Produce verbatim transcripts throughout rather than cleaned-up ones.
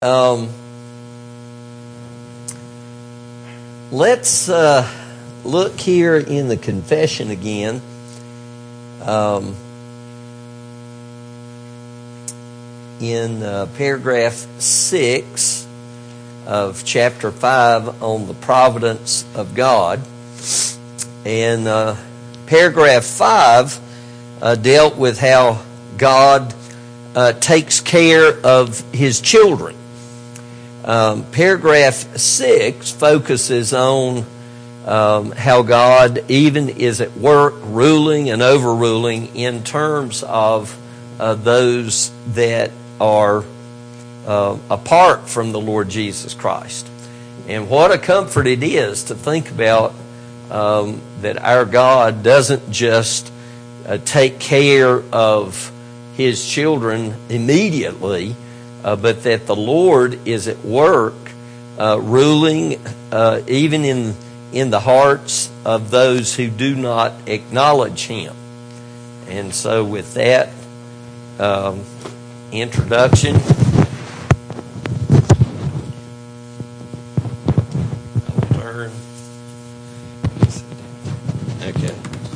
Um, let's uh, look here in the confession again. Um, in uh, paragraph six of chapter five on the providence of God. And uh, paragraph five uh, dealt with how God uh, takes care of His children. Um, paragraph six focuses on um, how God even is at work ruling and overruling in terms of uh, those that are uh, apart from the Lord Jesus Christ. And what a comfort it is to think about um, that our God doesn't just uh, take care of His children immediately, Uh, but that the Lord is at work, uh, ruling uh, even in in the hearts of those who do not acknowledge Him. And so, with that um, introduction, I'll turn. Okay.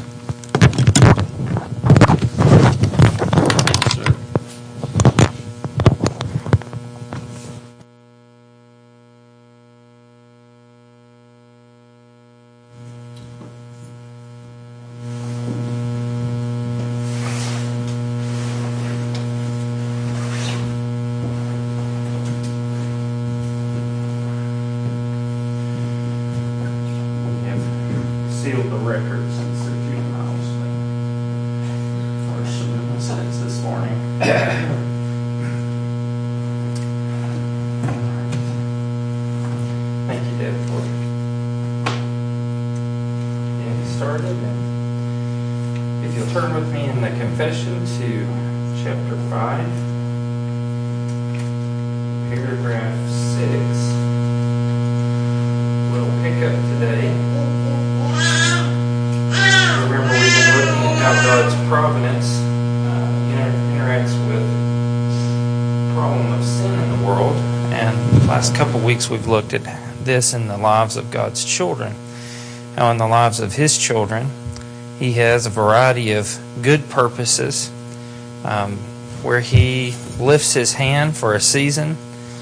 Sealed the record since they're juveniles for some mistakes this morning. Thank you, Deb, for getting started. And if you'll turn with me in the confession to chapter five, paragraph six, we'll pick up today. Remember, we've been looking at how God's providence uh, inter- interacts with the problem of sin in the world. And the last couple weeks we've looked at this in the lives of God's children. How in the lives of His children, He has a variety of good purposes um, where He lifts His hand for a season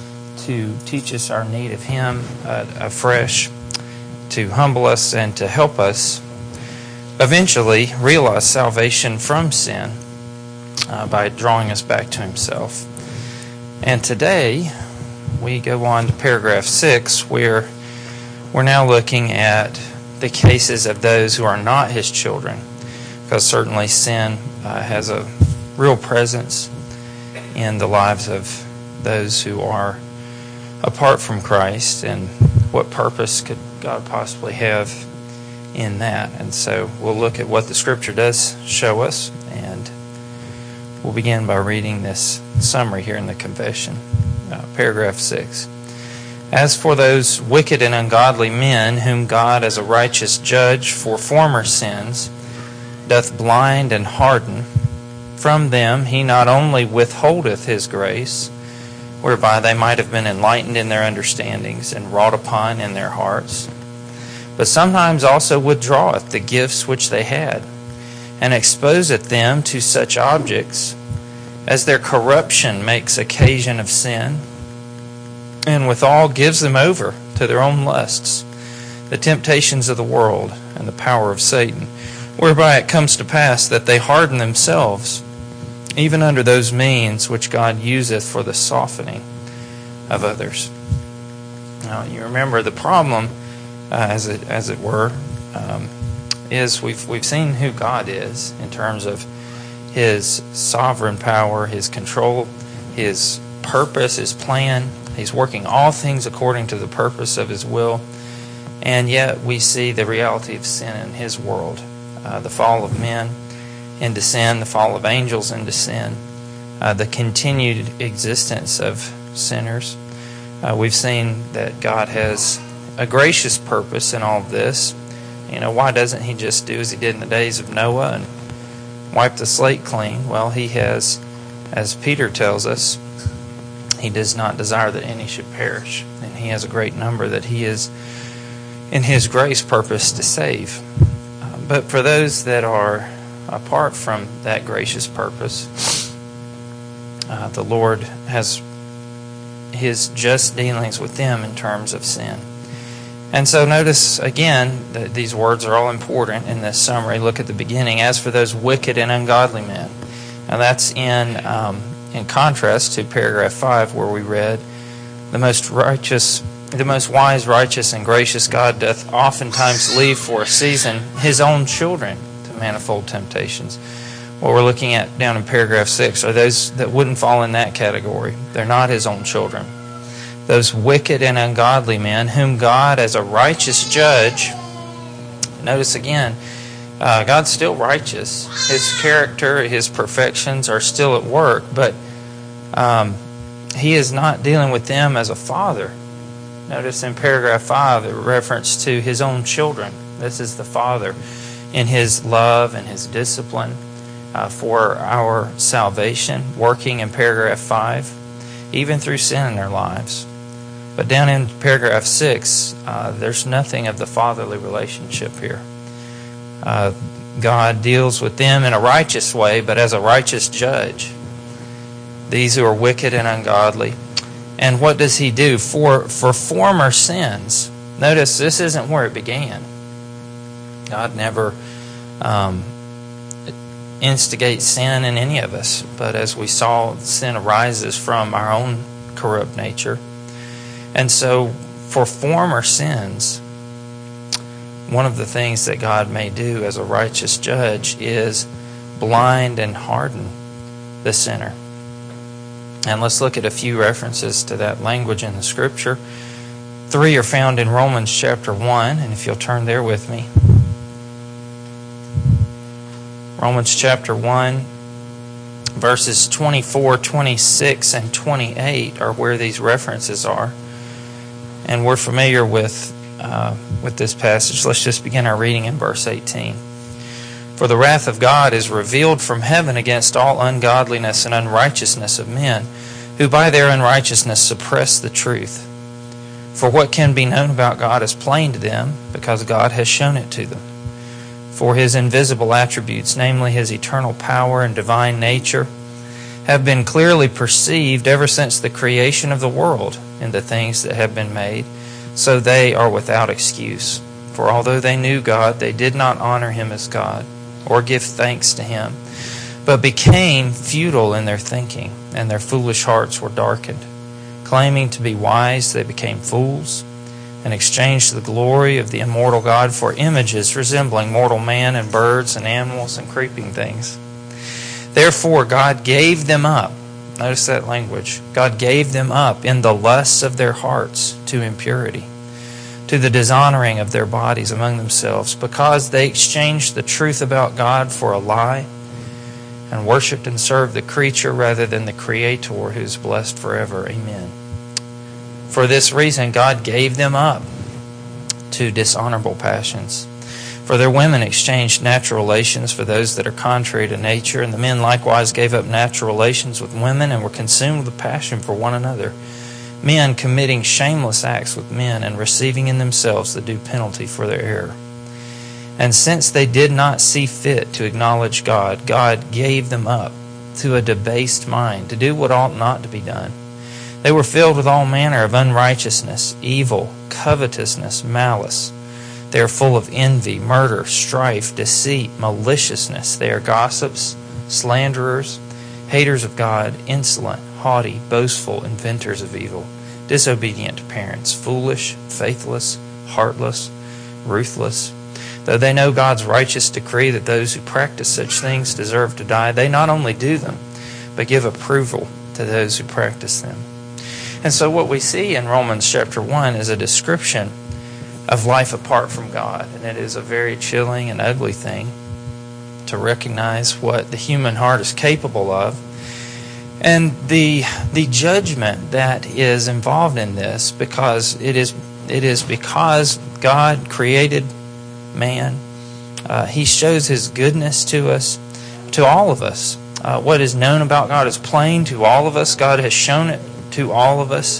to teach us our need of Him uh, afresh, to humble us and to help us eventually realize salvation from sin uh, by drawing us back to Himself. And today we go on to paragraph six, where we're now looking at the cases of those who are not His children, because certainly sin uh, has a real presence in the lives of those who are apart from Christ, and what purpose could God possibly have in that. And so we'll look at what the Scripture does show us, and we'll begin by reading this summary here in the confession. Uh, paragraph six. As for those wicked and ungodly men whom God as a righteous judge for former sins doth blind and harden, from them He not only withholdeth His grace, whereby they might have been enlightened in their understandings and wrought upon in their hearts, but sometimes also withdraweth the gifts which they had, and exposeth them to such objects as their corruption makes occasion of sin, and withal gives them over to their own lusts, the temptations of the world, and the power of Satan, whereby it comes to pass that they harden themselves, even under those means which God useth for the softening of others. Now, you remember the problem, Uh, as it as it were, um, is we've we've seen who God is in terms of His sovereign power, His control, His purpose, His plan. He's working all things according to the purpose of His will, and yet we see the reality of sin in His world, uh, the fall of men into sin, the fall of angels into sin, uh, the continued existence of sinners. Uh, we've seen that God has a gracious purpose in all of this. You know, why doesn't He just do as He did in the days of Noah and wipe the slate clean? Well, He has, as Peter tells us, He does not desire that any should perish, and He has a great number that He is, in His grace, purposed to save. Uh, but for those that are apart from that gracious purpose, uh, the Lord has His just dealings with them in terms of sin. And so notice again that these words are all important in this summary. Look at the beginning. As for those wicked and ungodly men. Now that's in um, in contrast to paragraph five, where we read, the most righteous, the most wise, righteous, and gracious God doth oftentimes leave for a season His own children to manifold temptations. What we're looking at down in paragraph six are those that wouldn't fall in that category. They're not His own children. Those wicked and ungodly men, whom God as a righteous judge, notice again, uh, God's still righteous. His character, His perfections are still at work, but um, He is not dealing with them as a father. Notice in paragraph five, the reference to His own children. This is the Father in His love and His discipline uh, for our salvation, working in paragraph five, even through sin in their lives. But down in paragraph six, uh, there's nothing of the fatherly relationship here. Uh, God deals with them in a righteous way, but as a righteous judge. These who are wicked and ungodly. And what does He do? For, for former sins, notice this isn't where it began. God never um, instigates sin in any of us. But as we saw, sin arises from our own corrupt nature. And so, for former sins, one of the things that God may do as a righteous judge is blind and harden the sinner. And let's look at a few references to that language in the Scripture. Three are found in Romans chapter one, and if you'll turn there with me. Romans chapter one, verses twenty-four, twenty-six, and twenty-eight are where these references are. And we're familiar with uh, with this passage. Let's just begin our reading in verse eighteen. For the wrath of God is revealed from heaven against all ungodliness and unrighteousness of men, who by their unrighteousness suppress the truth. For what can be known about God is plain to them, because God has shown it to them. For His invisible attributes, namely His eternal power and divine nature, have been clearly perceived ever since the creation of the world in the things that have been made, so they are without excuse. For although they knew God, they did not honor Him as God, or give thanks to Him, but became futile in their thinking, and their foolish hearts were darkened. Claiming to be wise, they became fools, and exchanged the glory of the immortal God for images resembling mortal man and birds and animals and creeping things. Therefore God gave them up. Notice that language. God gave them up in the lusts of their hearts to impurity, to the dishonoring of their bodies among themselves, because they exchanged the truth about God for a lie, and worshipped and served the creature rather than the Creator, who is blessed forever. Amen. For this reason God gave them up to dishonorable passions. For their women exchanged natural relations for those that are contrary to nature, and the men likewise gave up natural relations with women and were consumed with passion for one another, men committing shameless acts with men and receiving in themselves the due penalty for their error. And since they did not see fit to acknowledge God, God gave them up to a debased mind to do what ought not to be done. They were filled with all manner of unrighteousness, evil, covetousness, malice. They are full of envy, murder, strife, deceit, maliciousness. They are gossips, slanderers, haters of God, insolent, haughty, boastful, inventors of evil, disobedient to parents, foolish, faithless, heartless, ruthless. Though they know God's righteous decree that those who practice such things deserve to die, they not only do them, but give approval to those who practice them. And so what we see in Romans chapter one is a description of life apart from God. And it is a very chilling and ugly thing to recognize what the human heart is capable of. And the the judgment that is involved in this, because it is it is because God created man. Uh, he shows His goodness to us, to all of us. Uh, what is known about God is plain to all of us. God has shown it to all of us,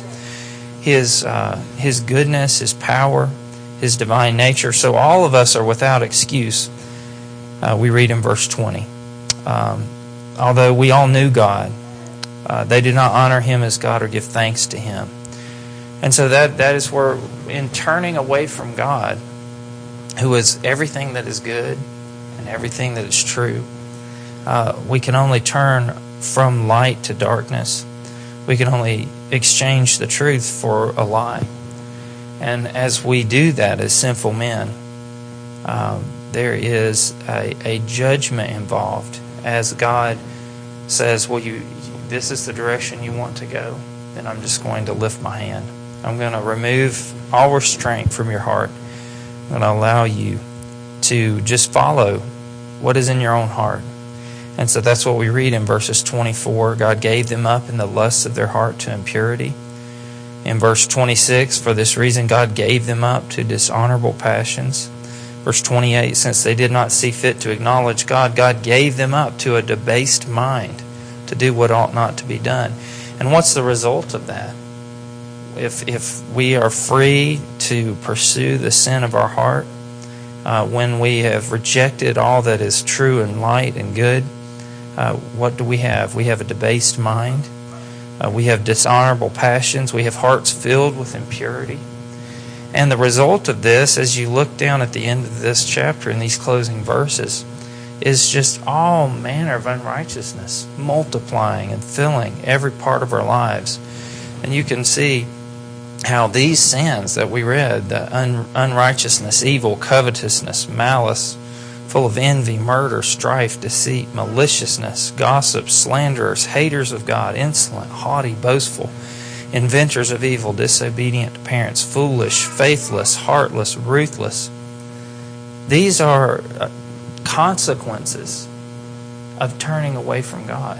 His uh, His goodness, His power, His divine nature. So all of us are without excuse. Uh, we read in verse twenty. Um, although we all knew God, uh, they did not honor Him as God or give thanks to Him. And so that that is where, in turning away from God, who is everything that is good and everything that is true, uh, we can only turn from light to darkness. We can only exchange the truth for a lie. And as we do that as sinful men, um, there is a, a judgment involved. As God says, well, you, this is the direction you want to go, then I'm just going to lift my hand. I'm going to remove all restraint from your heart. I'm going to allow you to just follow what is in your own heart. And so that's what we read in verses twenty-four. God gave them up in the lusts of their heart to impurity. In verse twenty-six, for this reason God gave them up to dishonorable passions. Verse twenty-eight, since they did not see fit to acknowledge God, God gave them up to a debased mind to do what ought not to be done. And what's the result of that? If if we are free to pursue the sin of our heart, uh, when we have rejected all that is true and light and good, uh, what do we have? We have a debased mind. Uh, we have dishonorable passions. We have hearts filled with impurity. And the result of this, as you look down at the end of this chapter in these closing verses, is just all manner of unrighteousness multiplying and filling every part of our lives. And you can see how these sins that we read, the un- unrighteousness, evil, covetousness, malice, full of envy, murder, strife, deceit, maliciousness, gossip, slanderers, haters of God, insolent, haughty, boastful, inventors of evil, disobedient to parents, foolish, faithless, heartless, ruthless. These are consequences of turning away from God.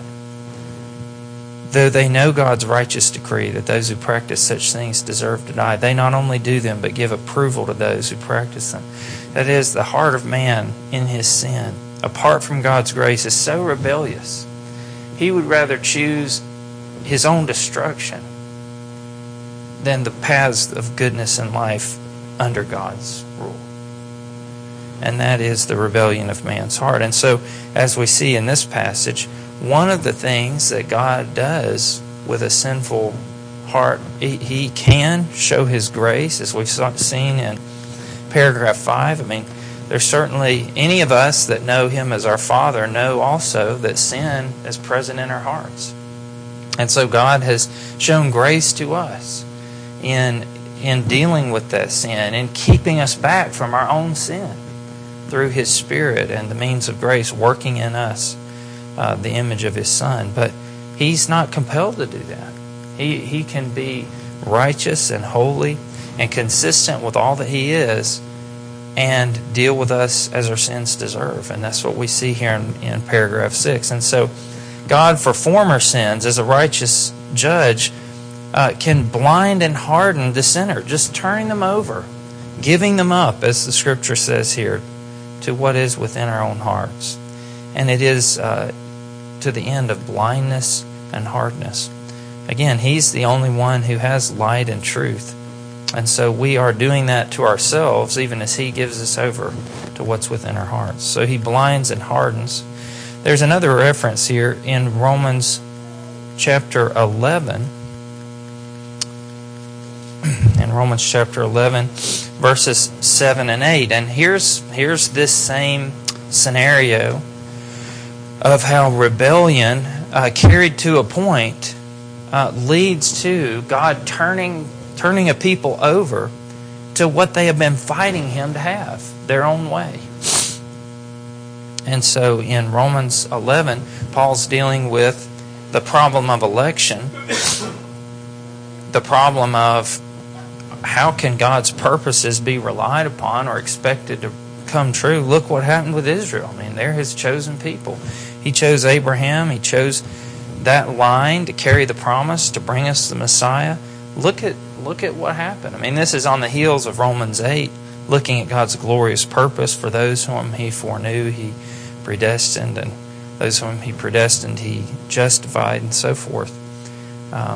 Though they know God's righteous decree that those who practice such things deserve to die, they not only do them, but give approval to those who practice them. That is, the heart of man in his sin, apart from God's grace, is so rebellious. He would rather choose his own destruction than the paths of goodness and life under God's rule. And that is the rebellion of man's heart. And so, as we see in this passage, one of the things that God does with a sinful heart, he, he can show His grace, as we've seen in paragraph five. I mean, there's certainly, any of us that know Him as our Father know also that sin is present in our hearts. And so God has shown grace to us in, in dealing with that sin and keeping us back from our own sin through His Spirit and the means of grace working in us, uh, the image of His Son. But He's not compelled to do that. He, he can be righteous and holy and consistent with all that He is and deal with us as our sins deserve. And that's what we see here in, in paragraph six. And so God, for former sins, as a righteous judge, uh, can blind and harden the sinner, just turning them over, giving them up, as the Scripture says here, to what is within our own hearts. And it is uh, to the end of blindness and hardness. Again, He's the only one who has light and truth. And so we are doing that to ourselves, even as He gives us over to what's within our hearts. So He blinds and hardens. There's another reference here in Romans chapter eleven. In Romans chapter eleven, verses seven and eight. And here's, here's this same scenario of how rebellion, uh, carried to a point, uh, leads to God turning turning a people over to what they have been fighting Him to have, their own way. And so in Romans eleven, Paul's dealing with the problem of election, the problem of how can God's purposes be relied upon or expected to come true. Look what happened with Israel. I mean, they're His chosen people. He chose Abraham. He chose that line to carry the promise, to bring us the Messiah. Look at look at what happened. I mean, this is on the heels of Romans eight, looking at God's glorious purpose for those whom He foreknew, He predestined, and those whom He predestined, He justified, and so forth. Um,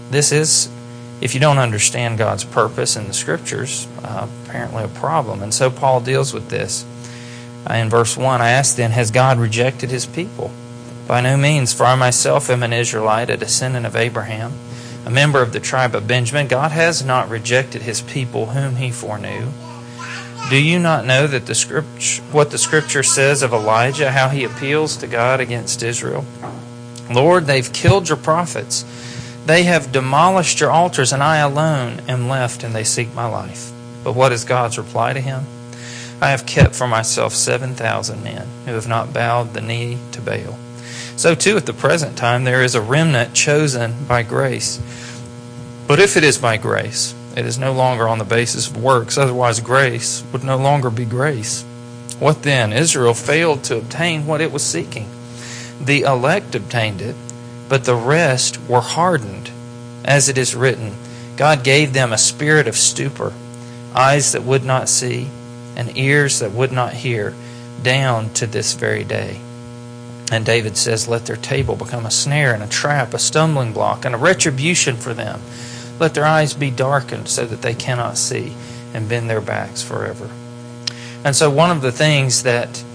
this is, if you don't understand God's purpose in the Scriptures, uh, apparently a problem. And so Paul deals with this. Uh, in verse one, I ask then, has God rejected his people? By no means, for I myself am an Israelite, a descendant of Abraham, a member of the tribe of Benjamin. God has not rejected his people whom he foreknew. Do you not know that the script, what the Scripture says of Elijah, how he appeals to God against Israel? Lord, they've killed your prophets. They have demolished your altars, and I alone am left, and they seek my life. But what is God's reply to him? I have kept for myself seven thousand men who have not bowed the knee to Baal. So too at the present time there is a remnant chosen by grace. But if it is by grace, it is no longer on the basis of works, otherwise grace would no longer be grace. What then? Israel failed to obtain what it was seeking. The elect obtained it, but the rest were hardened. As it is written, God gave them a spirit of stupor, eyes that would not see, and ears that would not hear, down to this very day. And David says, let their table become a snare and a trap, a stumbling block, and a retribution for them. Let their eyes be darkened so that they cannot see, and bend their backs forever. And so one of the things that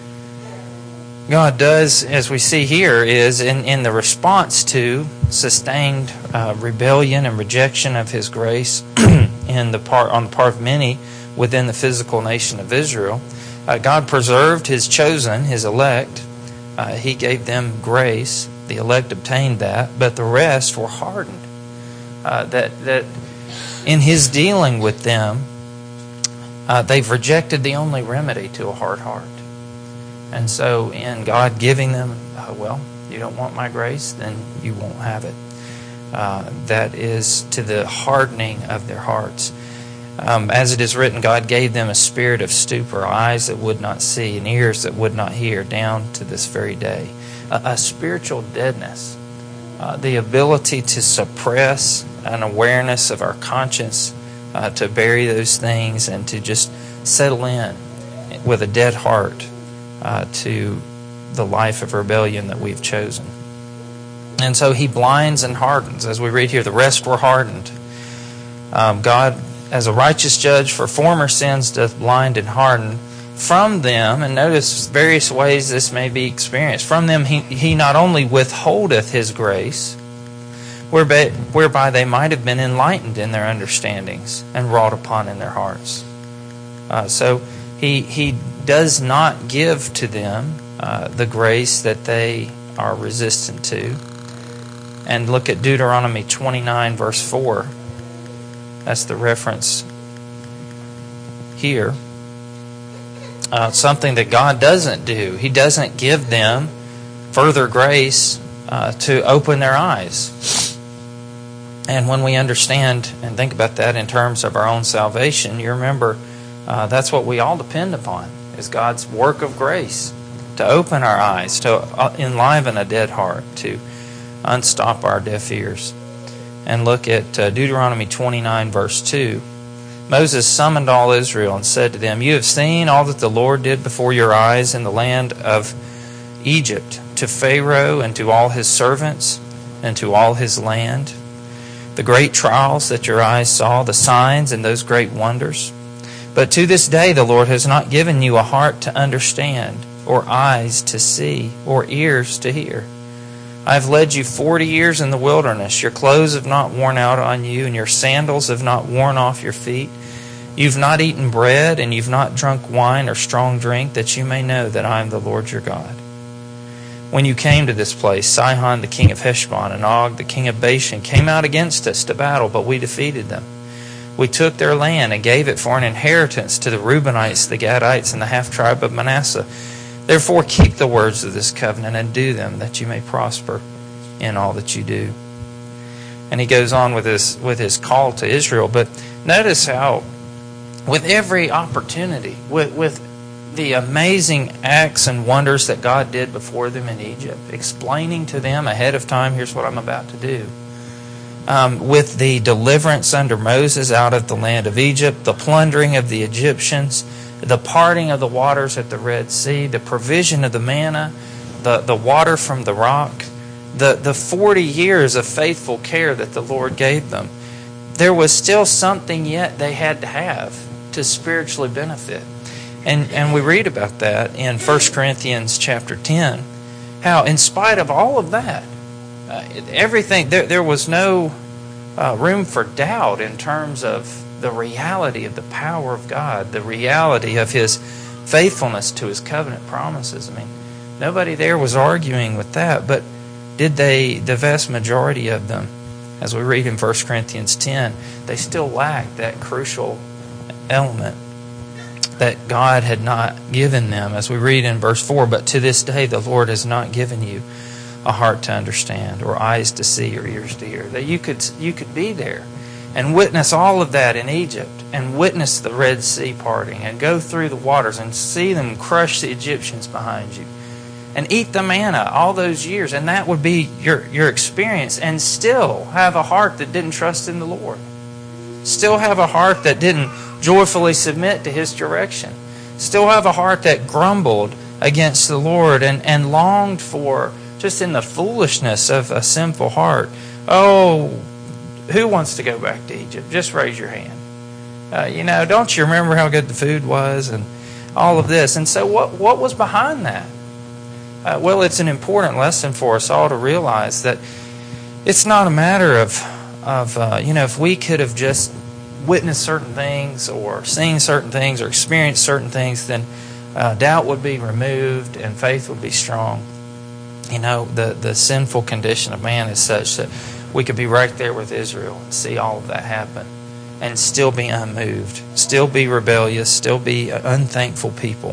God does, as we see here, is in, in the response to sustained uh, rebellion and rejection of his grace in the part on the part of many within the physical nation of Israel, uh, God preserved his chosen, his elect. Uh, he gave them grace. The elect obtained that, but the rest were hardened. Uh, that that in his dealing with them, uh, they've rejected the only remedy to a hard heart. And so in God giving them, uh, well, you don't want my grace, then you won't have it. Uh, that is to the hardening of their hearts. Um, as it is written, God gave them a spirit of stupor, eyes that would not see, and ears that would not hear, down to this very day. A, a spiritual deadness, uh, the ability to suppress an awareness of our conscience, uh, to bury those things, and to just settle in with a dead heart uh, to the life of rebellion that we've chosen. And so he blinds and hardens. As we read here, the rest were hardened. Um, God, as a righteous judge for former sins, doth blind and harden. From them, and notice various ways this may be experienced, from them he, he not only withholdeth his grace, whereby, whereby they might have been enlightened in their understandings and wrought upon in their hearts. Uh, so he he does not give to them uh, the grace that they are resistant to. And look at Deuteronomy twenty-nine, verse four. That's the reference here. Uh, something that God doesn't do. He doesn't give them further grace uh, to open their eyes. And when we understand and think about that in terms of our own salvation, you remember uh, that's what we all depend upon, is God's work of grace to open our eyes, to enliven a dead heart, to unstop our deaf ears. And look at uh, Deuteronomy twenty-nine, verse two. Moses summoned all Israel and said to them, you have seen all that the Lord did before your eyes in the land of Egypt, to Pharaoh and to all his servants and to all his land, the great trials that your eyes saw, the signs and those great wonders. But to this day the Lord has not given you a heart to understand, or eyes to see, or ears to hear. I have led you forty years in the wilderness. Your clothes have not worn out on you, and your sandals have not worn off your feet. You've not eaten bread, and you've not drunk wine or strong drink, that you may know that I am the Lord your God. When you came to this place, Sihon the king of Heshbon and Og the king of Bashan came out against us to battle, but we defeated them. We took their land and gave it for an inheritance to the Reubenites, the Gadites, and the half-tribe of Manasseh. Therefore keep the words of this covenant and do them, that you may prosper in all that you do. And he goes on with his, with his call to Israel. But notice how with every opportunity, with, with the amazing acts and wonders that God did before them in Egypt, explaining to them ahead of time, here's what I'm about to do. Um, with the deliverance under Moses out of the land of Egypt, the plundering of the Egyptians, the parting of the waters at the Red Sea, the provision of the manna, the, the water from the rock, the, the forty years of faithful care that the Lord gave them, there was still something yet they had to have to spiritually benefit. And and we read about that in First Corinthians chapter ten, how in spite of all of that, uh, everything, there, there was no uh, room for doubt in terms of the reality of the power of God, the reality of His faithfulness to His covenant promises. I mean, nobody there was arguing with that, but did they, the vast majority of them, as we read in First Corinthians ten, they still lacked that crucial element that God had not given them, as we read in verse four, but to this day the Lord has not given you a heart to understand, or eyes to see, or ears to hear. That you could you could be there and witness all of that in Egypt, and witness the Red Sea parting, and go through the waters and see them crush the Egyptians behind you, and eat the manna all those years, and that would be your, your experience, and still have a heart that didn't trust in the Lord. Still have a heart that didn't joyfully submit to His direction. Still have a heart that grumbled against the Lord and, and longed for, just in the foolishness of a sinful heart, oh, who wants to go back to Egypt? Just raise your hand. Uh, you know, don't you remember how good the food was and all of this? And so what, what was behind that? Uh, well, it's an important lesson for us all to realize that it's not a matter of, of uh, you know, if we could have just witnessed certain things or seen certain things or experienced certain things, then uh, doubt would be removed and faith would be strong. You know, the, the sinful condition of man is such that we could be right there with Israel and see all of that happen and still be unmoved, still be rebellious, still be an unthankful people.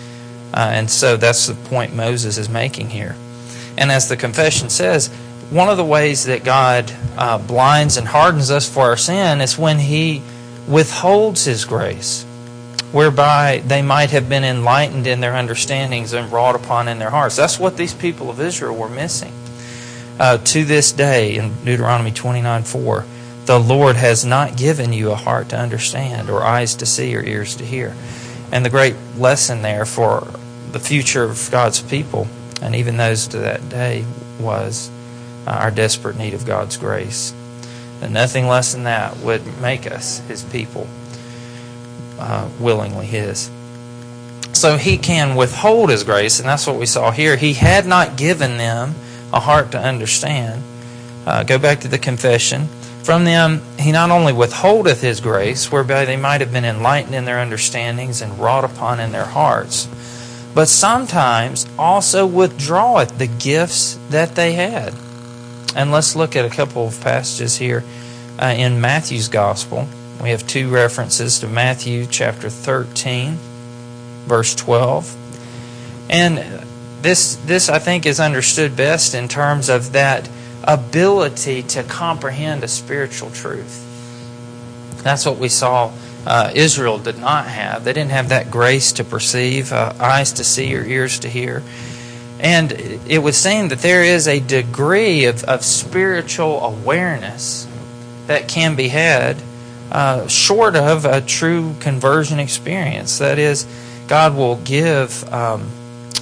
Uh, and so that's the point Moses is making here. And as the confession says, one of the ways that God uh, blinds and hardens us for our sin is when He withholds His grace, whereby they might have been enlightened in their understandings and wrought upon in their hearts. That's what these people of Israel were missing. Uh, to this day, in Deuteronomy twenty-nine four, the Lord has not given you a heart to understand, or eyes to see, or ears to hear. And the great lesson there for the future of God's people, and even those to that day, was uh, our desperate need of God's grace. And nothing less than that would make us His people, uh, willingly His. So He can withhold His grace, and that's what we saw here. He had not given them a heart to understand. Uh, go back to the confession. From them He not only withholdeth His grace, whereby they might have been enlightened in their understandings and wrought upon in their hearts, but sometimes also withdraweth the gifts that they had. And let's look at a couple of passages here uh, in Matthew's Gospel. We have two references to Matthew chapter thirteen, verse twelve. And this, this I think is understood best in terms of that ability to comprehend a spiritual truth. That's what we saw uh, Israel did not have. They didn't have that grace to perceive, uh, eyes to see or ears to hear. And it was saying that there is a degree of, of spiritual awareness that can be had uh, short of a true conversion experience. That is, God will give um,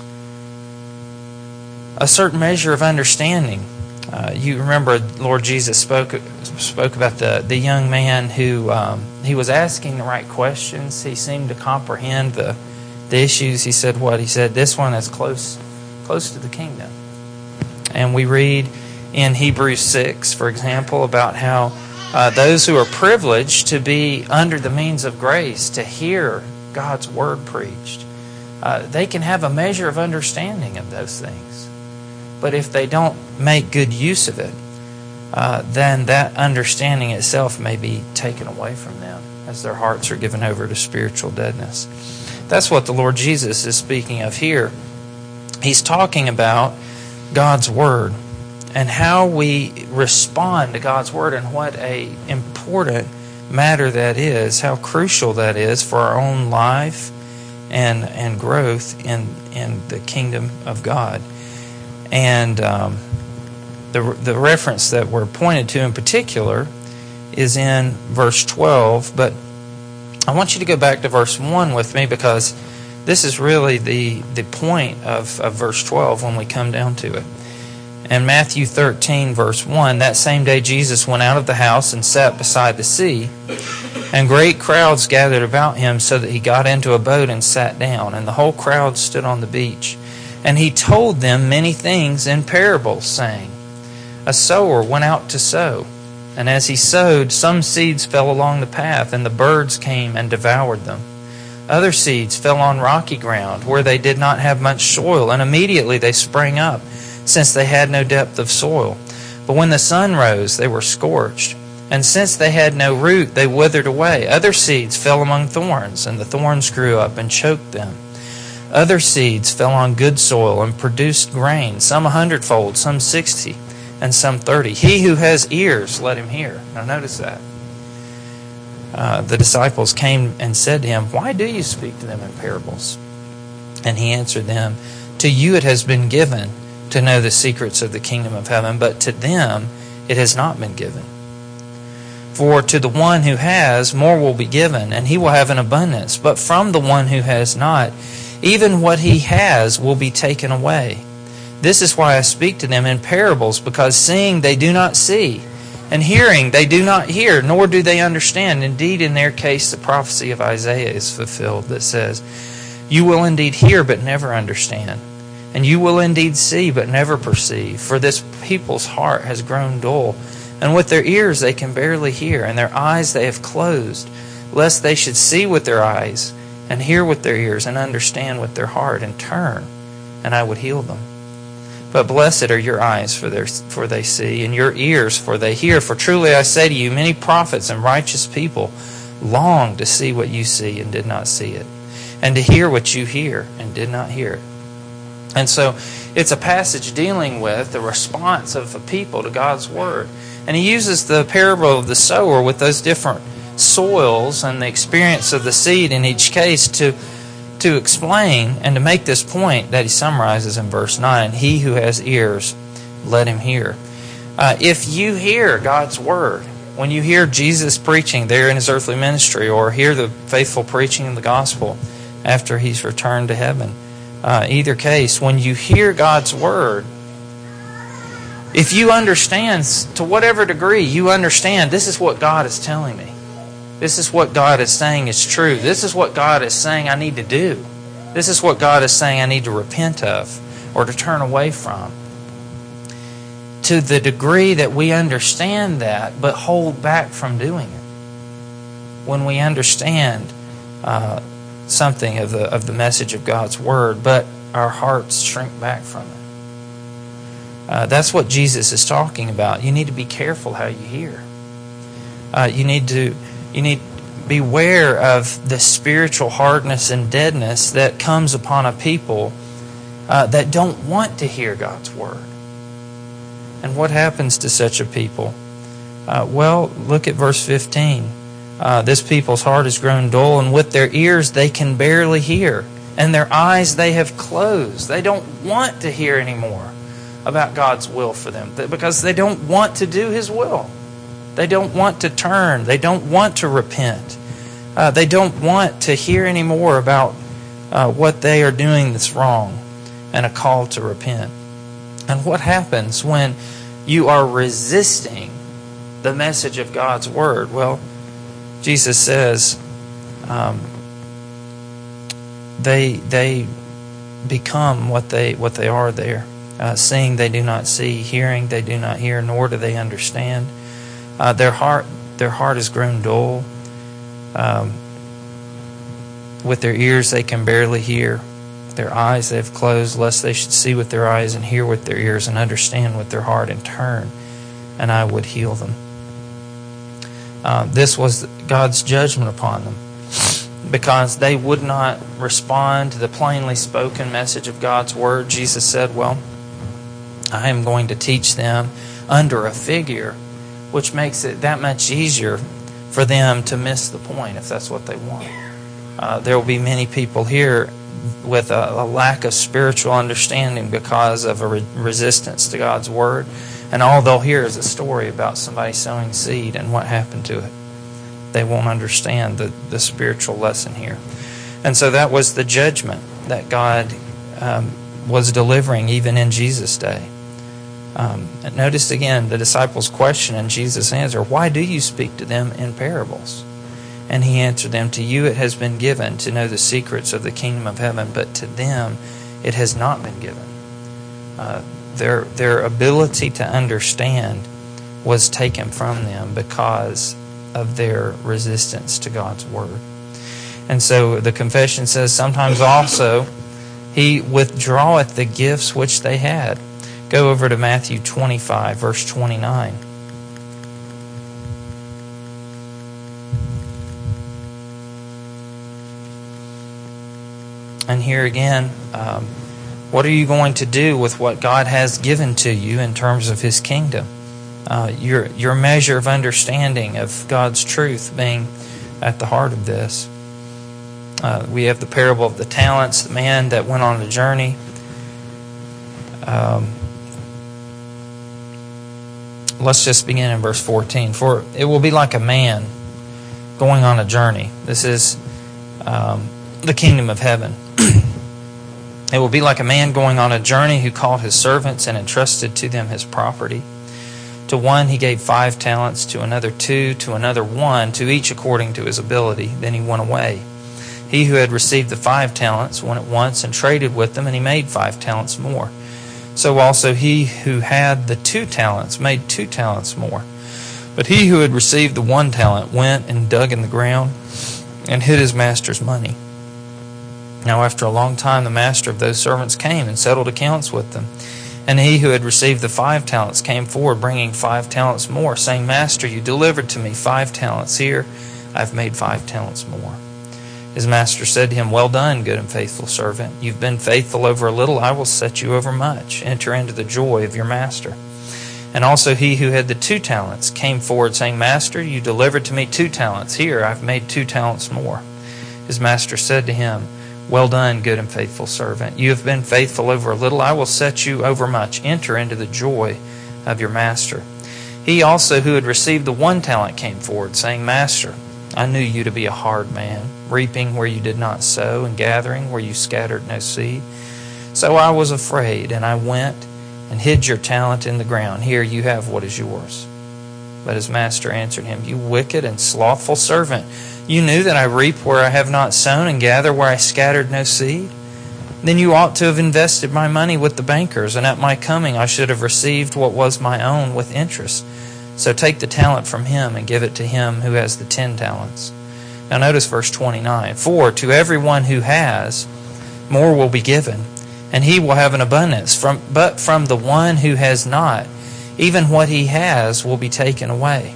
a certain measure of understanding. Uh, you remember Lord Jesus spoke spoke about the, the young man who um, he was asking the right questions. He seemed to comprehend the the issues. He said what? He said, this one is close close to the kingdom. And we read in Hebrews six, for example, about how uh, those who are privileged to be under the means of grace, to hear God's word preached, uh, they can have a measure of understanding of those things. But if they don't make good use of it, uh, then that understanding itself may be taken away from them as their hearts are given over to spiritual deadness. That's what the Lord Jesus is speaking of here. He's talking about God's Word and how we respond to God's Word, and what a important matter that is, how crucial that is for our own life and and growth in, in the kingdom of God. And um, the the reference that we're pointed to in particular is in verse twelve, but I want you to go back to verse one with me, because this is really the, the point of, of verse twelve when we come down to it. And Matthew thirteen, verse one, that same day Jesus went out of the house and sat beside the sea, and great crowds gathered about him, so that he got into a boat and sat down, and the whole crowd stood on the beach. And he told them many things in parables, saying, a sower went out to sow, and as he sowed, some seeds fell along the path, and the birds came and devoured them. Other seeds fell on rocky ground, where they did not have much soil, and immediately they sprang up, since they had no depth of soil. But when the sun rose, they were scorched. And since they had no root, they withered away. Other seeds fell among thorns, and the thorns grew up and choked them. Other seeds fell on good soil and produced grain, some a hundredfold, some sixty, and some thirty. He who has ears, let him hear. Now notice that. Uh, the disciples came and said to him, why do you speak to them in parables? And he answered them, to you it has been given to know the secrets of the kingdom of heaven, but to them it has not been given. For to the one who has, more will be given, and he will have an abundance. But from the one who has not, even what he has will be taken away. This is why I speak to them in parables, because seeing they do not see, and hearing they do not hear, nor do they understand. Indeed, in their case, the prophecy of Isaiah is fulfilled that says, you will indeed hear, but never understand. And you will indeed see, but never perceive. For this people's heart has grown dull, and with their ears they can barely hear, and their eyes they have closed, lest they should see with their eyes, and hear with their ears, and understand with their heart, and turn, and I would heal them. But blessed are your eyes, for, their, for they see, and your ears, for they hear. For truly I say to you, many prophets and righteous people longed to see what you see, and did not see it, and to hear what you hear, and did not hear it. And so it's a passage dealing with the response of the people to God's Word. And he uses the parable of the sower with those different soils and the experience of the seed in each case to, to explain and to make this point that he summarizes in verse nine. He who has ears, let him hear. Uh, if you hear God's Word, when you hear Jesus preaching there in his earthly ministry, or hear the faithful preaching of the gospel after he's returned to heaven, Uh, either case, when you hear God's Word, if you understand, to whatever degree you understand, this is what God is telling me. This is what God is saying is true. This is what God is saying I need to do. This is what God is saying I need to repent of or to turn away from. To the degree that we understand that, but hold back from doing it. When we understand uh, something of the of the message of God's Word, but our hearts shrink back from it. Uh, that's what Jesus is talking about. You need to be careful how you hear. Uh, you need to you need to beware of the spiritual hardness and deadness that comes upon a people uh, that don't want to hear God's Word. And what happens to such a people? Uh, well, look at verse fifteen. Uh, this people's heart has grown dull, and with their ears they can barely hear, and their eyes they have closed. They don't want to hear anymore about God's will for them because they don't want to do His will. They don't want to turn. They don't want to repent. Uh, they don't want to hear anymore about uh, what they are doing that's wrong and a call to repent. And what happens when you are resisting the message of God's Word? Well, Jesus says um, they they become what they what they are there. Uh, seeing they do not see, hearing they do not hear, nor do they understand. Uh, their heart their heart has grown dull. Um, with their ears they can barely hear. Their eyes they have closed, lest they should see with their eyes and hear with their ears and understand with their heart and turn, and I would heal them. Uh, this was God's judgment upon them because they would not respond to the plainly spoken message of God's Word. Jesus said, well, I am going to teach them under a figure, which makes it that much easier for them to miss the point if that's what they want. Uh, there will be many people here with a, a lack of spiritual understanding because of a re- resistance to God's Word. And all they'll hear is a story about somebody sowing seed and what happened to it. They won't understand the, the spiritual lesson here. And so that was the judgment that God um, was delivering even in Jesus' day. Um, notice again the disciples' question and Jesus' answer, "Why do you speak to them in parables?" And he answered them, "To you it has been given to know the secrets of the kingdom of heaven, but to them it has not been given." Uh, their their ability to understand was taken from them because of their resistance to God's word. And so the confession says, sometimes also he withdraweth the gifts which they had. Go over to Matthew twenty-five, verse twenty-nine. And here again, um, what are you going to do with what God has given to you in terms of His kingdom? Uh, your your measure of understanding of God's truth being at the heart of this. Uh, we have the parable of the talents, the man that went on a journey. Um, let's just begin in verse fourteen. For it will be like a man going on a journey. This is um, the kingdom of heaven. It will be like a man going on a journey who called his servants and entrusted to them his property. To one he gave five talents, to another two, to another one, to each according to his ability. Then he went away. He who had received the five talents went at once and traded with them, and he made five talents more. So also he who had the two talents made two talents more. But he who had received the one talent went and dug in the ground and hid his master's money. Now after a long time the master of those servants came and settled accounts with them. And he who had received the five talents came forward, bringing five talents more, saying, Master, you delivered to me five talents. Here I have made five talents more. His master said to him, Well done, good and faithful servant. You've been faithful over a little, I will set you over much. Enter into the joy of your master. And also he who had the two talents came forward, saying, Master, you delivered to me two talents. Here I have made two talents more. His master said to him, Well done, good and faithful servant. You have been faithful over a little, I will set you over much. Enter into the joy of your master. He also who had received the one talent came forward, saying, Master, I knew you to be a hard man, reaping where you did not sow, and gathering where you scattered no seed. So I was afraid, and I went and hid your talent in the ground. Here you have what is yours. But his master answered him, You wicked and slothful servant, you knew that I reap where I have not sown, and gather where I scattered no seed? Then you ought to have invested my money with the bankers, and at my coming I should have received what was my own with interest. So take the talent from him and give it to him who has the ten talents. Now notice verse twenty-nine. For to everyone who has, more will be given, and he will have an abundance. From, but from the one who has not, even what he has will be taken away.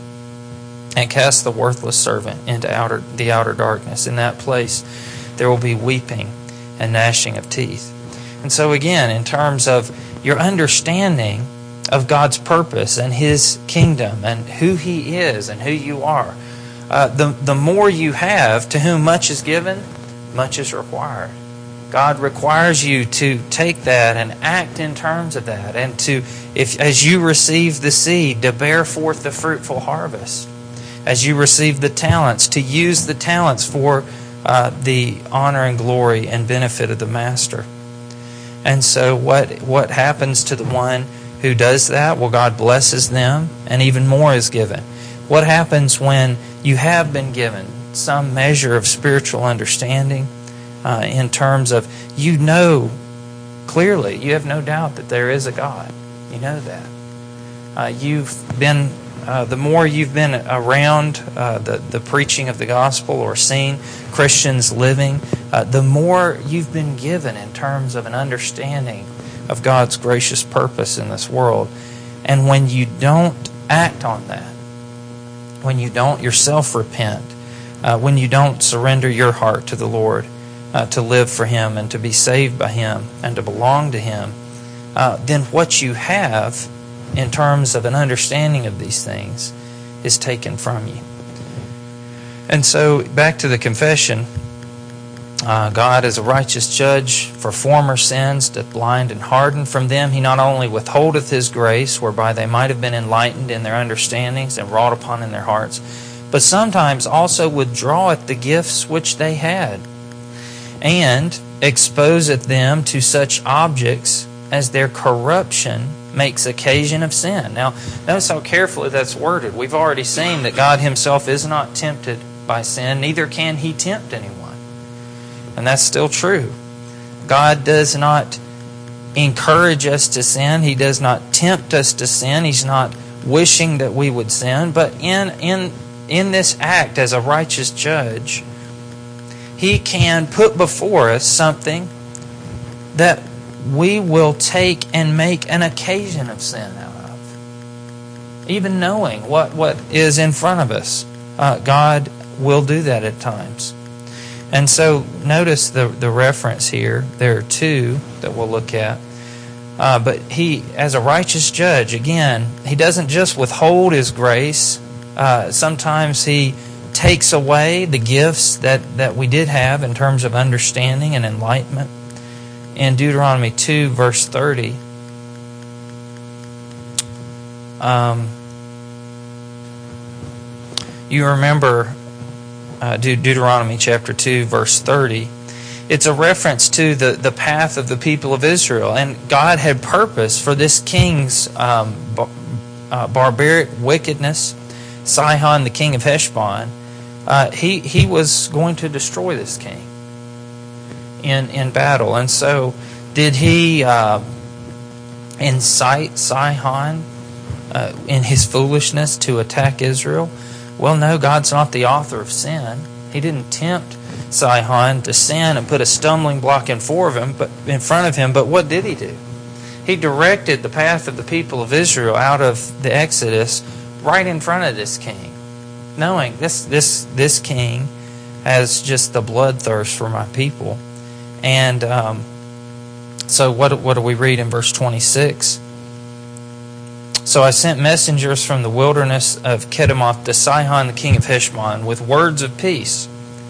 And cast the worthless servant into outer, the outer darkness. In that place there will be weeping and gnashing of teeth. And so again, in terms of your understanding of God's purpose and His kingdom and who He is and who you are, uh, the, the more you have, to whom much is given, much is required. God requires you to take that and act in terms of that, and to, if as you receive the seed, to bear forth the fruitful harvest. As you receive the talents, to use the talents for uh, the honor and glory and benefit of the master. And so what what happens to the one who does that? Well, God blesses them, and even more is given. What happens when you have been given some measure of spiritual understanding uh, in terms of, you know clearly, you have no doubt that there is a God. You know that. Uh, you've been... Uh, the more you've been around uh, the, the preaching of the gospel or seen Christians living, uh, the more you've been given in terms of an understanding of God's gracious purpose in this world. And when you don't act on that, when you don't yourself repent, uh, when you don't surrender your heart to the Lord uh, to live for Him and to be saved by Him and to belong to Him, uh, then what you have in terms of an understanding of these things is taken from you. And so, back to the confession, uh, God is a righteous judge for former sins, that blind and harden from them. He not only withholdeth His grace, whereby they might have been enlightened in their understandings and wrought upon in their hearts, but sometimes also withdraweth the gifts which they had, and exposeth them to such objects as their corruption makes occasion of sin. Now, notice how carefully that's worded. We've already seen that God himself is not tempted by sin, neither can he tempt anyone. And that's still true. God does not encourage us to sin. He does not tempt us to sin. He's not wishing that we would sin. But in, in, in this act as a righteous judge, he can put before us something that we will take and make an occasion of sin out of. Even knowing what, what is in front of us, uh, God will do that at times. And so notice the, the reference here. There are two that we'll look at. Uh, but he, as a righteous judge, again, he doesn't just withhold his grace. Uh, sometimes he takes away the gifts that, that we did have in terms of understanding and enlightenment. In Deuteronomy two, verse thirty, um, you remember uh, De- Deuteronomy chapter two, verse thirty. It's a reference to the, the path of the people of Israel. And God had purpose for this king's um, bar- uh, barbaric wickedness, Sihon, the king of Heshbon. Uh, he, he was going to destroy this king in, in battle. And so did he uh, incite Sihon uh, in his foolishness to attack Israel? Well, no, God's not the author of sin. He didn't tempt Sihon to sin and put a stumbling block in front of him, but in front of him. But what did he do? He directed the path of the people of Israel out of the Exodus right in front of this king, knowing this this this king has just the bloodthirst for my people. And um, so what what do we read in verse twenty-six? So I sent messengers from the wilderness of Kedemoth to Sihon, the king of Heshbon, with words of peace.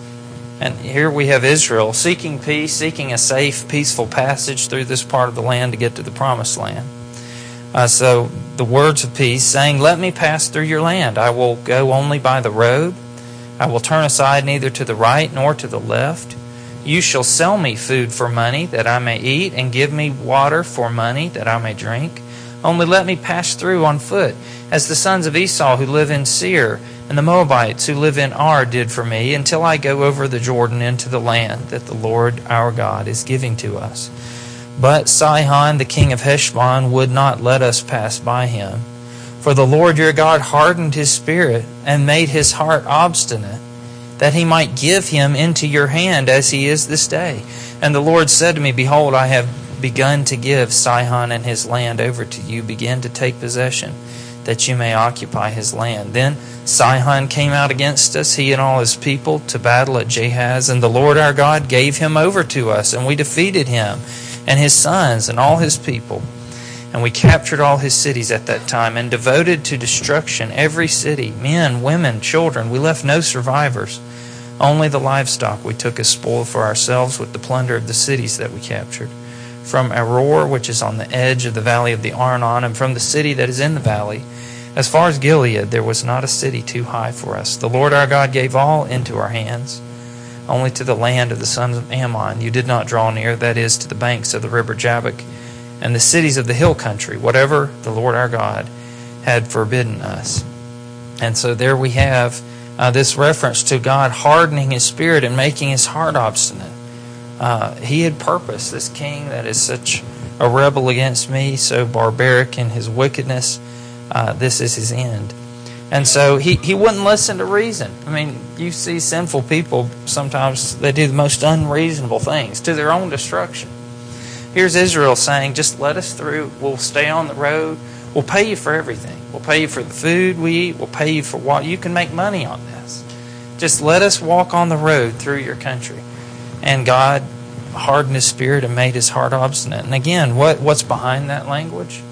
And here we have Israel seeking peace, seeking a safe, peaceful passage through this part of the land to get to the promised land. Uh, so the words of peace, saying, "Let me pass through your land. I will go only by the road. I will turn aside neither to the right nor to the left. You shall sell me food for money that I may eat, and give me water for money that I may drink. Only let me pass through on foot, as the sons of Esau who live in Seir, and the Moabites who live in Ar did for me, until I go over the Jordan into the land that the Lord our God is giving to us." But Sihon, the king of Heshbon, would not let us pass by him. For the Lord your God hardened his spirit, and made his heart obstinate, that he might give him into your hand as he is this day. And the Lord said to me, "Behold, I have begun to give Sihon and his land over to you. Begin to take possession, that you may occupy his land." Then Sihon came out against us, he and all his people, to battle at Jahaz. And the Lord our God gave him over to us, and we defeated him and his sons and all his people. And we captured all his cities at that time, and devoted to destruction every city, men, women, children. We left no survivors. Only the livestock we took as spoil for ourselves, with the plunder of the cities that we captured. From Aroer, which is on the edge of the valley of the Arnon, and from the city that is in the valley, as far as Gilead, there was not a city too high for us. The Lord our God gave all into our hands. Only to the land of the sons of Ammon you did not draw near, that is, to the banks of the river Jabbok, and the cities of the hill country, whatever the Lord our God had forbidden us. And so there we have uh, this reference to God hardening his spirit and making his heart obstinate. Uh, he had purposed this king that is such a rebel against me, so barbaric in his wickedness. Uh, this is his end. And so he, he wouldn't listen to reason. I mean, you see sinful people, sometimes they do the most unreasonable things to their own destruction. Here's Israel saying, just let us through. We'll stay on the road. We'll pay you for everything. We'll pay you for the food we eat. We'll pay you for what you can make money on this. Just let us walk on the road through your country. And God hardened his spirit and made his heart obstinate. And again, what, what's behind that language?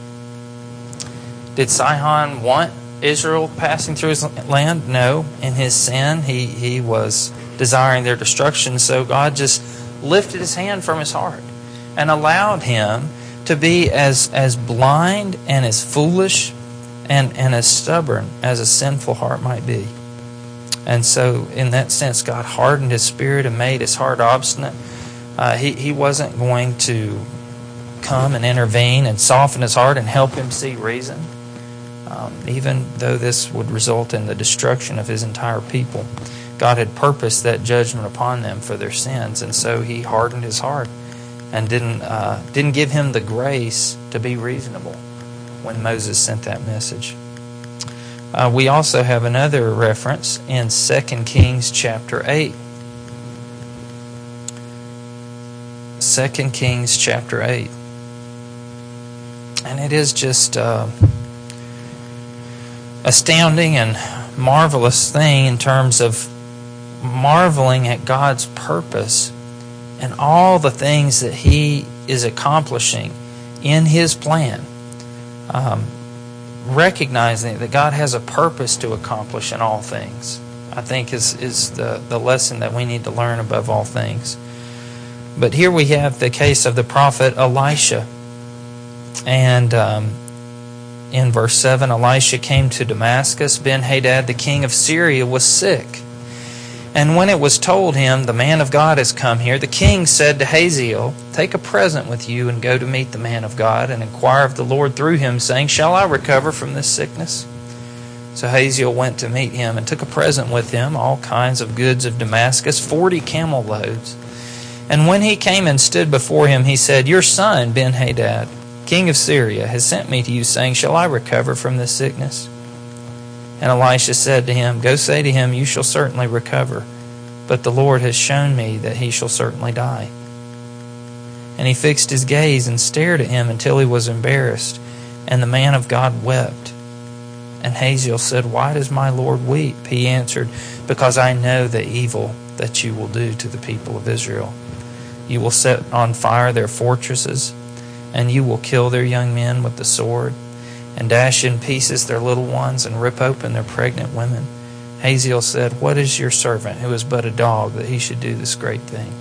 Did Sihon want Israel passing through his land? No. In his sin, he, he was desiring their destruction. So God just lifted his hand from his heart and allowed him to be as, as blind and as foolish and, and as stubborn as a sinful heart might be. And so in that sense, God hardened his spirit and made his heart obstinate. Uh, he, he wasn't going to come and intervene and soften his heart and help him see reason, um, even though this would result in the destruction of his entire people. God had purposed that judgment upon them for their sins, and so he hardened his heart and didn't uh, didn't give him the grace to be reasonable when Moses sent that message. Uh, we also have another reference in Second Kings chapter eight. Second Kings chapter eight. And it is just uh, astounding and marvelous thing in terms of marveling at God's purpose and all the things that He is accomplishing in His plan. Um, recognizing that God has a purpose to accomplish in all things, I think is, is the, the lesson that we need to learn above all things. But here we have the case of the prophet Elisha. And um, in verse seven, Elisha came to Damascus. Ben-Hadad, the king of Syria, was sick. And when it was told him, the man of God has come here, the king said to Hazael, take a present with you and go to meet the man of God and inquire of the Lord through him, saying, shall I recover from this sickness? So Hazael went to meet him and took a present with him, all kinds of goods of Damascus, forty camel loads. And when he came and stood before him, he said, your son, Ben-Hadad, king of Syria, has sent me to you, saying, shall I recover from this sickness? And Elisha said to him, go say to him, you shall certainly recover, but the Lord has shown me that he shall certainly die. And he fixed his gaze and stared at him until he was embarrassed, and the man of God wept. And Hazael said, why does my Lord weep? He answered, because I know the evil that you will do to the people of Israel. You will set on fire their fortresses, and you will kill their young men with the sword, and dash in pieces their little ones, and rip open their pregnant women. Hazael said, what is your servant, who is but a dog, that he should do this great thing?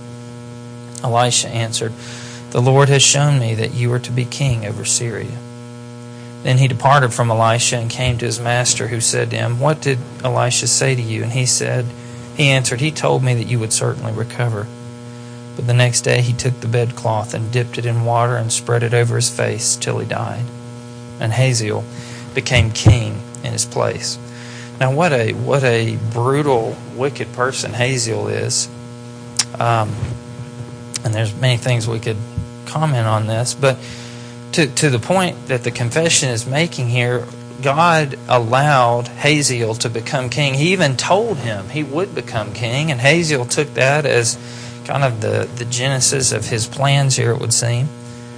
Elisha answered, the Lord has shown me that you are to be king over Syria. Then he departed from Elisha and came to his master, who said to him, what did Elisha say to you? And he said, he answered, he told me that you would certainly recover. But the next day he took the bedcloth and dipped it in water and spread it over his face till he died. And Hazael became king in his place. Now, what a what a brutal, wicked person Hazael is. Um, and there's many things we could comment on this, but to to the point that the confession is making here, God allowed Hazael to become king. He even told him he would become king, and Hazael took that as kind of the, the genesis of his plans here, it would seem.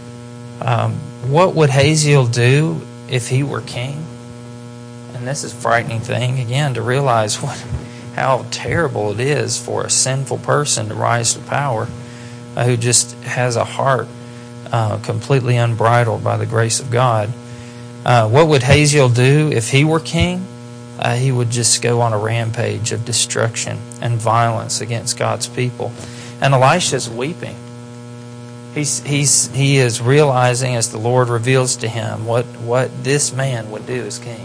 Um, what would Hazael do if he were king? And this is a frightening thing, again, to realize what how terrible it is for a sinful person to rise to power uh, who just has a heart uh, completely unbridled by the grace of God. Uh, what would Hazael do if he were king? Uh, he would just go on a rampage of destruction and violence against God's people. And Elisha's weeping. He's he's he is realizing, as the Lord reveals to him, what, what this man would do as king.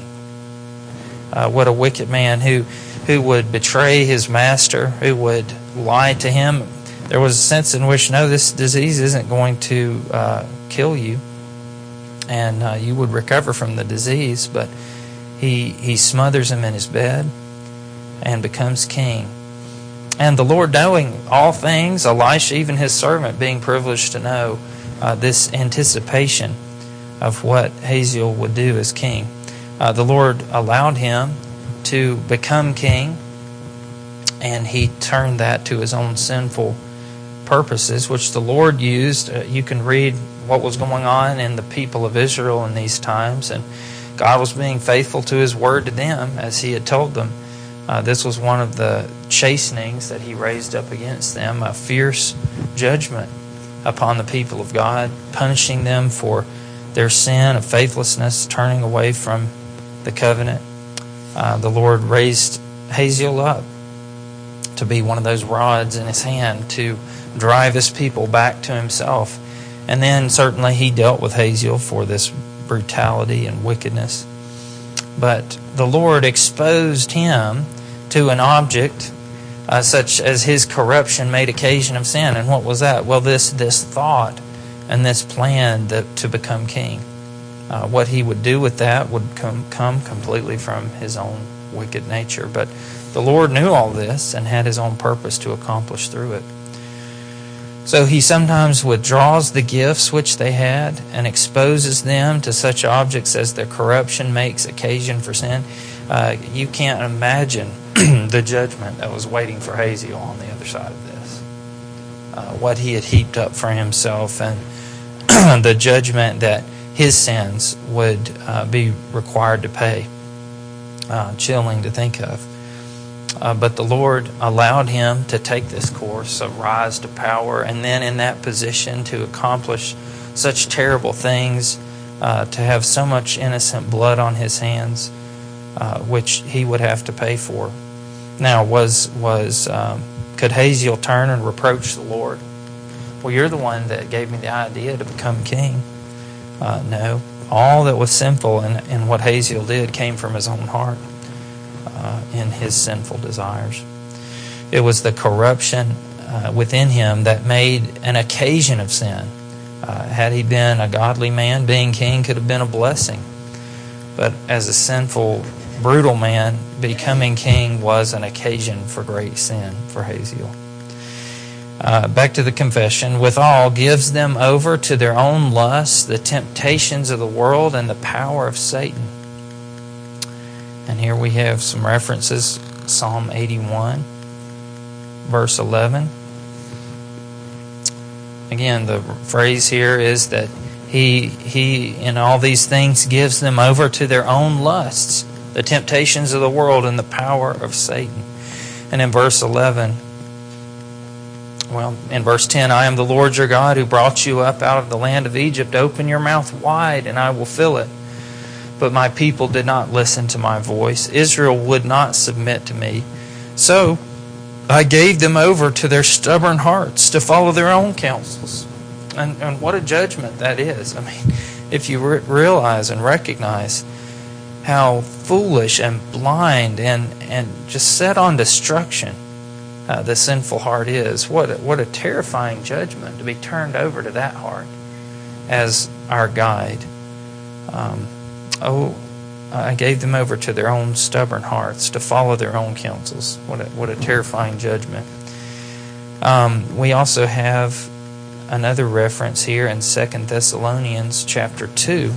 Uh, what a wicked man who who would betray his master, who would lie to him. There was a sense in which, no, this disease isn't going to uh, kill you, and uh, you would recover from the disease. But he he smothers him in his bed and becomes king. And the Lord, knowing all things, Elisha, even his servant, being privileged to know uh, this anticipation of what Hazael would do as king, uh, the Lord allowed him to become king, and he turned that to his own sinful purposes, which the Lord used. Uh, you can read what was going on in the people of Israel in these times, and God was being faithful to His word to them as He had told them. Uh, this was one of the chastenings that He raised up against them, a fierce judgment upon the people of God, punishing them for their sin of faithlessness, turning away from the covenant. Uh, the Lord raised Hazael up to be one of those rods in His hand to drive His people back to Himself. And then certainly He dealt with Hazael for this brutality and wickedness. But the Lord exposed him to an object uh, such as his corruption made occasion of sin. And what was that? Well, this this thought and this plan that, to become king. Uh, what he would do with that would come, come completely from his own wicked nature. But the Lord knew all this and had his own purpose to accomplish through it. So he sometimes withdraws the gifts which they had and exposes them to such objects as their corruption makes occasion for sin. Uh, you can't imagine the judgment that was waiting for Hazael on the other side of this. Uh, what he had heaped up for himself, and the judgment that his sins would uh, be required to pay. Uh, chilling to think of. Uh, but the Lord allowed him to take this course of rise to power, and then in that position to accomplish such terrible things, uh, to have so much innocent blood on his hands, uh, which he would have to pay for. Now, was was um, could Hazael turn and reproach the Lord? Well, you're the one that gave me the idea to become king. Uh, no. All that was sinful in, in what Hazael did came from his own heart, uh, in his sinful desires. It was the corruption uh, within him that made an occasion of sin. Uh, had he been a godly man, being king could have been a blessing. But as a sinful, brutal man, becoming king was an occasion for great sin for Hazael. Uh, back to the confession. Withal gives them over to their own lusts, the temptations of the world, and the power of Satan. And here we have some references. Psalm eighty-one, verse eleven. Again, the phrase here is that he, he in all these things gives them over to their own lusts, the temptations of the world, and the power of Satan. And in verse eleven, Well, in verse ten, I am the Lord your God who brought you up out of the land of Egypt. Open your mouth wide and I will fill it. But my people did not listen to my voice. Israel would not submit to me. So I gave them over to their stubborn hearts to follow their own counsels. And, and what a judgment that is. I mean, if you re- realize and recognize how foolish and blind and, and just set on destruction Uh, the sinful heart is. What a, what a terrifying judgment to be turned over to that heart as our guide. Um, oh, I gave them over to their own stubborn hearts to follow their own counsels. What a, what a terrifying judgment. Um, we also have another reference here in Second Thessalonians chapter two.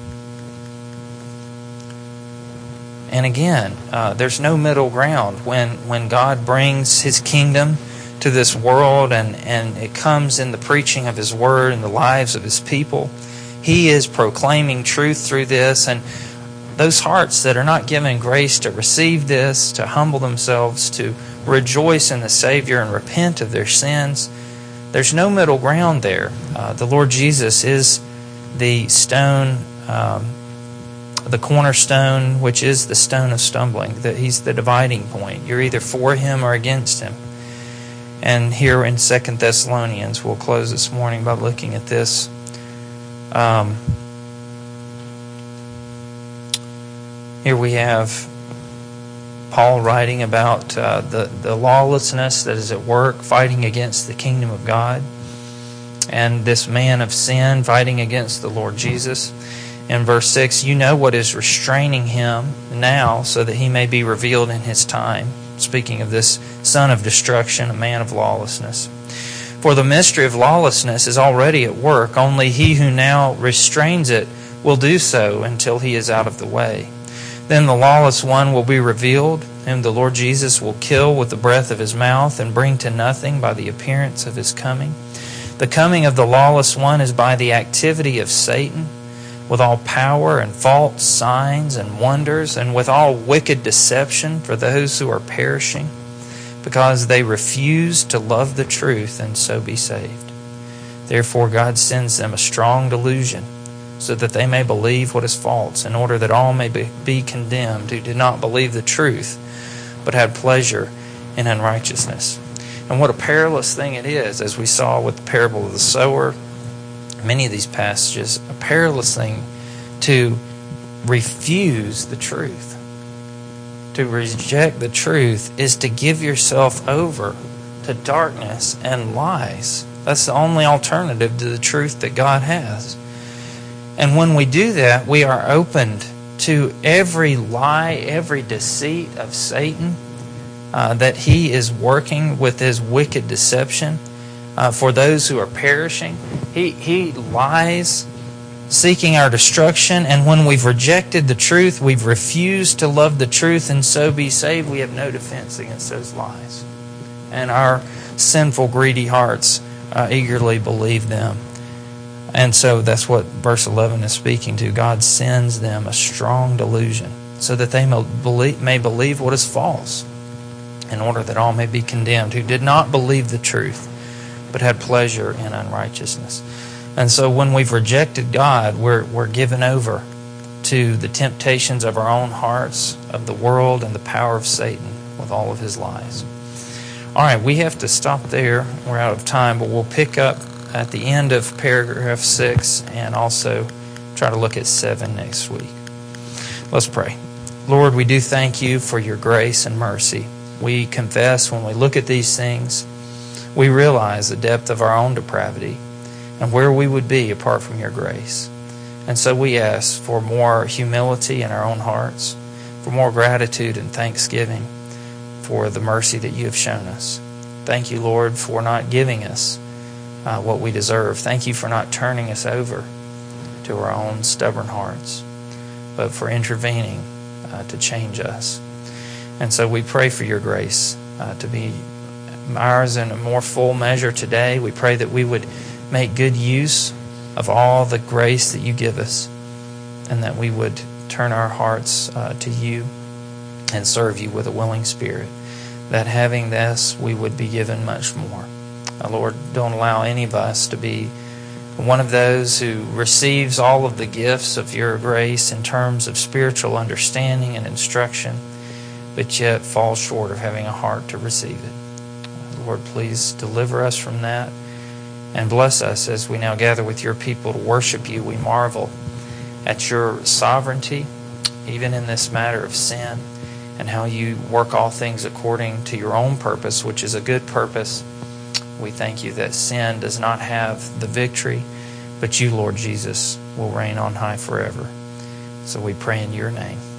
And again, uh, there's no middle ground. When when God brings His kingdom to this world and, and it comes in the preaching of His word in the lives of His people, He is proclaiming truth through this. And those hearts that are not given grace to receive this, to humble themselves, to rejoice in the Savior and repent of their sins, there's no middle ground there. Uh, the Lord Jesus is the stone, um, the cornerstone, which is the stone of stumbling. That He's the dividing point. You're either for Him or against Him. And here in Second Thessalonians, we'll close this morning by looking at this. Um, here we have Paul writing about uh, the, the lawlessness that is at work, fighting against the kingdom of God. And this man of sin fighting against the Lord Jesus. In verse six, you know what is restraining him now so that he may be revealed in his time. Speaking of this son of destruction, a man of lawlessness. For the mystery of lawlessness is already at work. Only he who now restrains it will do so until he is out of the way. Then the lawless one will be revealed, whom the Lord Jesus will kill with the breath of his mouth and bring to nothing by the appearance of his coming. The coming of the lawless one is by the activity of Satan, with all power and false signs and wonders, and with all wicked deception for those who are perishing, because they refuse to love the truth and so be saved. Therefore God sends them a strong delusion, so that they may believe what is false, in order that all may be condemned who did not believe the truth, but had pleasure in unrighteousness. And what a perilous thing it is, as we saw with the parable of the sower, many of these passages, a perilous thing to refuse the truth. To reject the truth is to give yourself over to darkness and lies. That's the only alternative to the truth that God has. And when we do that, we are opened to every lie, every deceit of Satan, uh, that he is working with his wicked deception uh, for those who are perishing. He, he lies, seeking our destruction, and when we've rejected the truth, we've refused to love the truth and so be saved, we have no defense against those lies. And our sinful, greedy hearts uh, eagerly believe them. And so that's what verse eleven is speaking to. God sends them a strong delusion so that they may believe, may believe what is false, in order that all may be condemned who did not believe the truth, but had pleasure in unrighteousness. And so when we've rejected God, we're, we're given over to the temptations of our own hearts, of the world, and the power of Satan with all of his lies. All right, we have to stop there. We're out of time, but we'll pick up at the end of paragraph six and also try to look at seven next week. Let's pray. Lord, we do thank you for your grace and mercy. We confess when we look at these things, we realize the depth of our own depravity and where we would be apart from your grace. And so we ask for more humility in our own hearts, for more gratitude and thanksgiving for the mercy that you have shown us. Thank you, Lord, for not giving us uh, what we deserve. Thank you for not turning us over to our own stubborn hearts, but for intervening uh, to change us. And so we pray for your grace uh, to be ours in a more full measure today. We pray that we would make good use of all the grace that you give us, and that we would turn our hearts uh, to you and serve you with a willing spirit, that having this, we would be given much more. Uh, Lord, don't allow any of us to be one of those who receives all of the gifts of your grace in terms of spiritual understanding and instruction, but yet falls short of having a heart to receive it. Lord, please deliver us from that and bless us as we now gather with your people to worship you. We marvel at your sovereignty, even in this matter of sin, and how you work all things according to your own purpose, which is a good purpose. We thank you that sin does not have the victory, but you, Lord Jesus, will reign on high forever. So we pray in your name.